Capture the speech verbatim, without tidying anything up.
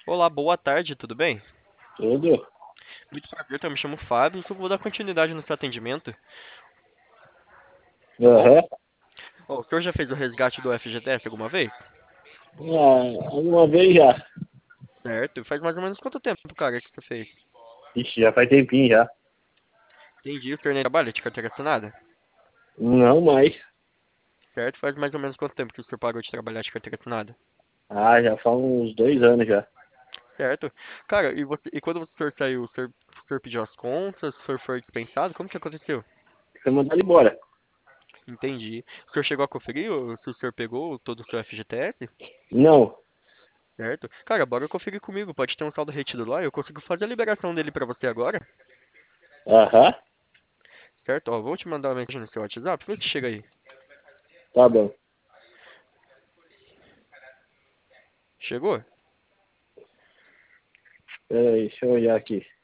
Olá, boa tarde, tudo bem? Tudo? Muito prazer, eu me chamo Fábio, só vou dar continuidade no seu atendimento. Aham. Ó, o senhor já fez o resgate do F G T S alguma vez? Ah, uma vez já. Certo, faz mais ou menos quanto tempo, cara, que você fez? Ixi, já faz tempinho já. Entendi, o senhor nem trabalha de carteira assinada? Não mais. Certo, faz mais ou menos quanto tempo que o senhor parou de trabalhar de carteira assinada? Ah, já faz uns dois anos já. Certo. Cara, e, você, e quando o senhor saiu, o senhor, o senhor pediu as contas, o senhor foi dispensado? Como que aconteceu? Foi mandado embora. Entendi. O senhor chegou a conferir o- se o senhor pegou todo o seu F G T S? Não. Certo. Cara, bora conferir comigo, pode ter um saldo retido lá, eu consigo fazer a liberação dele pra você agora? Aham. Certo? Ó, vou te mandar uma mensagem no seu WhatsApp, vê se chega aí. Tá bom. Chegou? Peraí, deixa eu olhar aqui.